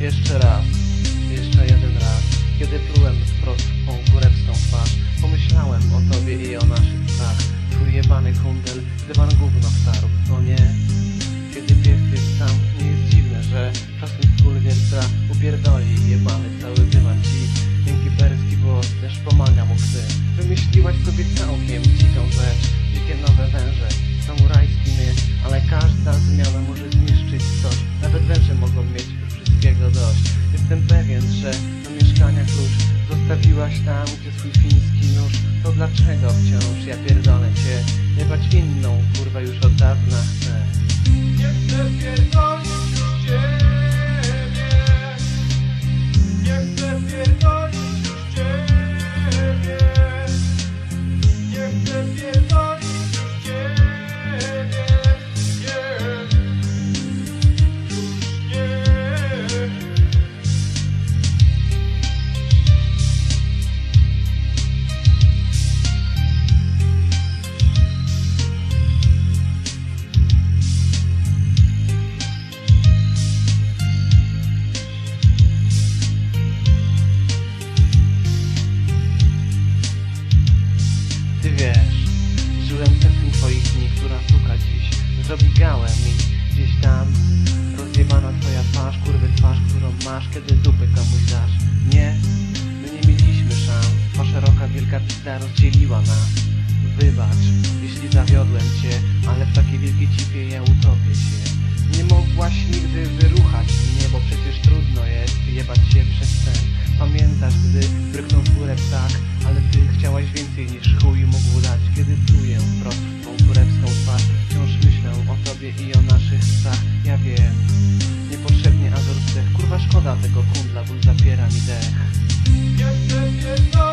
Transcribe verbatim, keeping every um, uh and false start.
jeszcze raz, jeszcze jeden raz, kiedy plułem wprost w tą kurewską twarz, pomyślałem o tobie i o naszych psach. Twój jebany kundel, dywan gówno wtarł, o nie. Kiedy pies jest sam, nie jest dziwne, że czasem skurwielca upierdoli jebany cały dywan ci. Miękki perski włos też pomaga mu w tym. Wymyśliłaś sobie całkiem dziką rzecz, dzikie nowe węże, samurajski miecz, ale każda zmiana może zniszczyć coś. Nawet węże mogą mieć już wszystkiego dość. Jestem pewien, że do mieszkania klucz zostawiłaś tam, gdzie swój fiński nóż. To dlaczego wciąż ja pierdolę cię? Jebać inną, kurwa, już od dawna chcę. Nie chcę pierdolić już ciebie. Nie chcę pierdolić już ciebie. Nie chcę pierdolić już ciebie. Nie. Już nie. Ty wiesz, żyłem sektą twoich dni, która suka dziś zrobi gałę mi gdzieś tam. Rozjebana twoja twarz, kurwy twarz, którą masz, kiedy dupy komuś dasz. Nie, my nie mieliśmy szans, twa szeroka wielka pizda rozdzieliła nas. Wybacz, jeśli zawiodłem cię, ale w takiej wielkiej cipie ja utopię się. Nie mogłaś nigdy wyruchać mnie, bo przecież trudno jest jebać się przez sen. Pamiętasz, gdy bryknął w górę ptak, ale ty chciałaś więcej niż chuj mógł dać. Kiedy pluję wprost w tą kurewską twarz, wciąż myślę o tobie i o naszych psach. Ja wiem, niepotrzebnie azor wdech, kurwa szkoda tego kundla, ból zapiera mi dech. Nie chcę pierdolić.